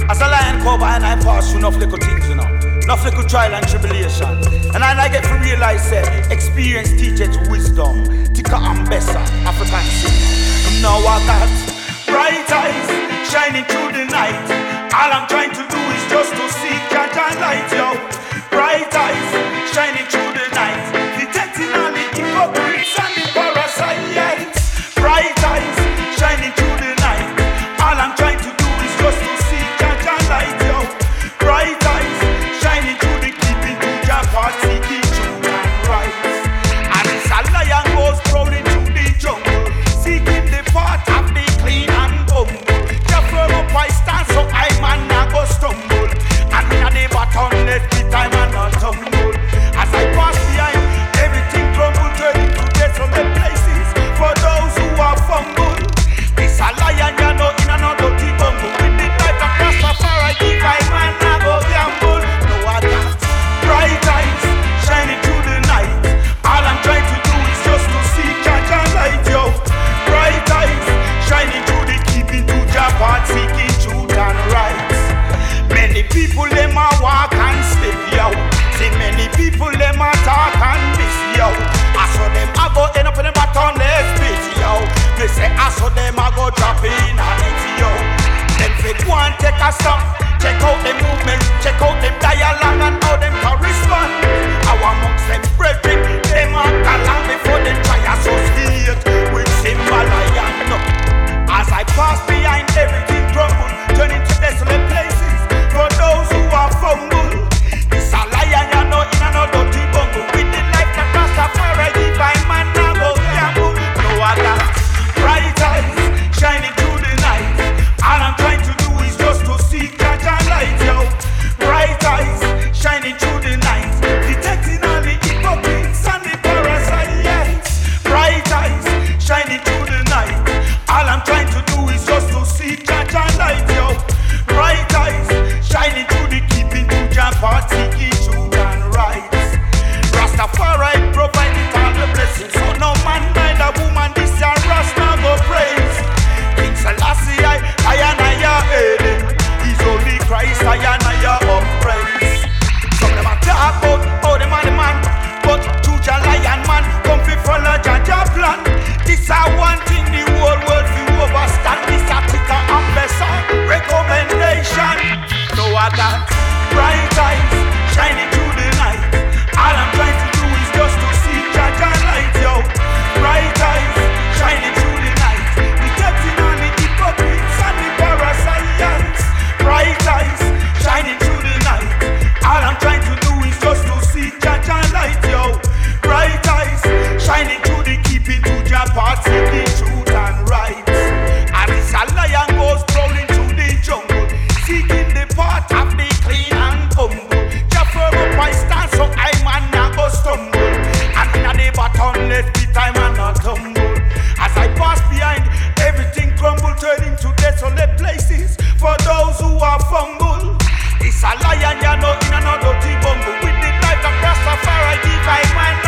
As a lion cover and I pass through enough little things, you know. Enough little trial and tribulation. And I get to realize that experience teaches wisdom. Tika and Bessa, African sing. Now I got bright eyes shining through the night. All I'm trying to do is just to see Jaja light, yo. Bright eyes shining through the night, detecting all the hypocrites and the parasites. Bright eyes shining through the night. All I'm trying to do is just to see Jaja light, yo. Bright eyes shining through the keeping to Jah path, seeking truth and rights. And it's a lion goes prowling through the jungle, seeking the path of the clean and humble. Jah firm up I stand so I man not go stumble. And in the bottom let me time and not tumble. As I pass behind, everything crumble, turning to desolate places for those who are fumble. It's a lion, you know, in another dirty bumble. With the light of Rastafari, give I man not go gamble. No, I got bright eyes shining through the night. All I'm trying to do is just to see Jaja light, yo. Bright eyes shining through the keeping to Jah path, seeking truth and rights. Many people them a walk and step, yo. See many people them a talk and miss, yo. I saw them a go end up in the bottomless pit, yo. They say I saw them a go drop in a net, yo. Them fit one take a stop, check out them movement, check out them dialogue and how them correspond. Our amongst them brethren, them a galang before them try associate with symbol lion. No. As I pass behind, everything crumble, turning to desolate places for those who are fumble. It's a lion, you know, in another dirty bungle. With the life that Rastafari divine man now go gamble. No, I got bright eyes shining through the night. All I'm trying to do is just to see Jaja light, yo. Bright eyes shining through the night, detecting all the hypocrites and the parasites. Bright eyes shining through the night. All I'm trying to do is just to see Jaja light, yo. Bright eyes shining through the keeping to Jah path, seeking truth and rights. Rastafari provided all the blessings, so no man, neither woman, this and Rasta go praise. King Selassie, I and I hail. He's only Christ, I and I of praise. Some of them a talk about how them are the man, but to Jah lion man, come fi follow Jaja plan. This a one thing the whole world fi overstand. This a Tika and Bessa recommendation. So I got bright eyes shining through the night. All I'm trying to do is just to see Jaja light, yo. Bright eyes shining through the night, detecting all the hypocrites and the parasites. Bright eyes shining through the night. All I'm trying to do is just to see Jaja light, yo. Bright eyes shining through the keeping to Jah path, seeking truth and rights. And it's a lion goes prowling through the jungle, seeking the path of the clean and humble. Jah firm up I stand so I man not go stumble. And in the bottom let me time and not tumble. As I pass behind, everything crumble, turning to desolate places for those who are fumble. It's a lion, you know, in another dirty bumble. With the light of Rastafari divine man